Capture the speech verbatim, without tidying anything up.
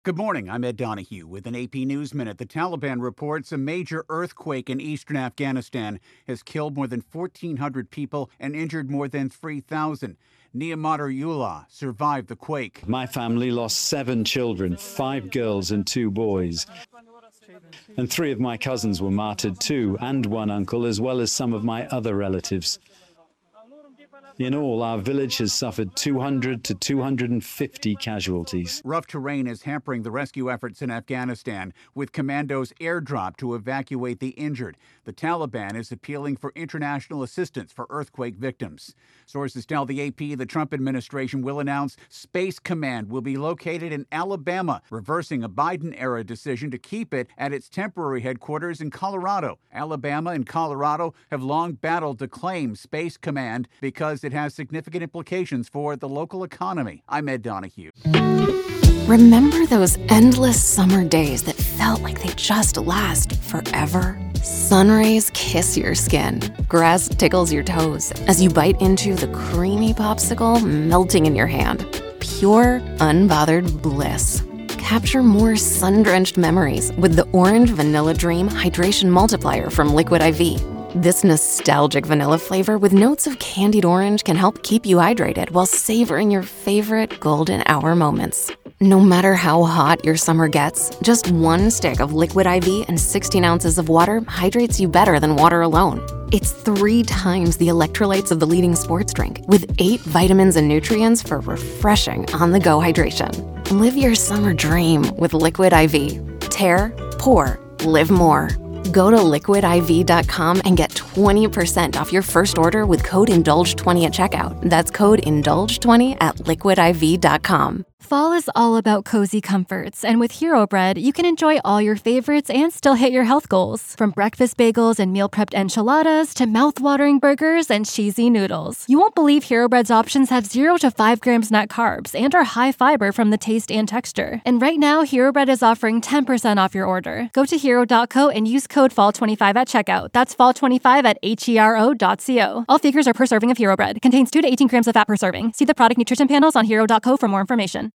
Good morning. I'm Ed Donahue with an A P News Minute. The Taliban reports a major earthquake in eastern Afghanistan has killed more than fourteen hundred people and injured more than three thousand. Niamatullah survived the quake. My family lost seven children, five girls and two boys. And three of my cousins were martyred too, and one uncle, as well as some of my other relatives. In all, our village has suffered two hundred to two hundred fifty casualties. Rough terrain is hampering the rescue efforts in Afghanistan, with commandos airdropped to evacuate the injured. The Taliban is appealing for international assistance for earthquake victims. Sources tell the A P the Trump administration will announce Space Command will be located in Alabama, reversing a Biden-era decision to keep it at its temporary headquarters in Colorado. Alabama and Colorado have long battled to claim Space Command because it has significant implications for the local economy. I'm Ed Donahue. Remember those endless summer days that felt like they just last forever? Sun rays kiss your skin. Grass tickles your toes as you bite into the creamy popsicle melting in your hand. Pure, unbothered bliss. Capture more sun-drenched memories with the Orange Vanilla Dream Hydration Multiplier from Liquid I V. This nostalgic vanilla flavor with notes of candied orange can help keep you hydrated while savoring your favorite golden hour moments. No matter how hot your summer gets, just one stick of Liquid I V and sixteen ounces of water hydrates you better than water alone. It's three times the electrolytes of the leading sports drink, with eight vitamins and nutrients for refreshing on-the-go hydration. Live your summer dream with Liquid I V. Tear, pour, live more. Go to liquid I V dot com and get twenty percent off your first order with code indulge twenty at checkout. That's code indulge twenty at liquid I V dot com. Fall is all about cozy comforts, and with Hero Bread, you can enjoy all your favorites and still hit your health goals. From breakfast bagels and meal-prepped enchiladas to mouth-watering burgers and cheesy noodles. You won't believe Hero Bread's options have zero to five grams net carbs and are high fiber from the taste and texture. And right now, Hero Bread is offering ten percent off your order. Go to hero dot co and use code fall twenty-five at checkout. That's fall twenty-five at hero dot co. All figures are per serving of Hero Bread. Contains two to eighteen grams of fat per serving. See the product nutrition panels on hero dot co for more information.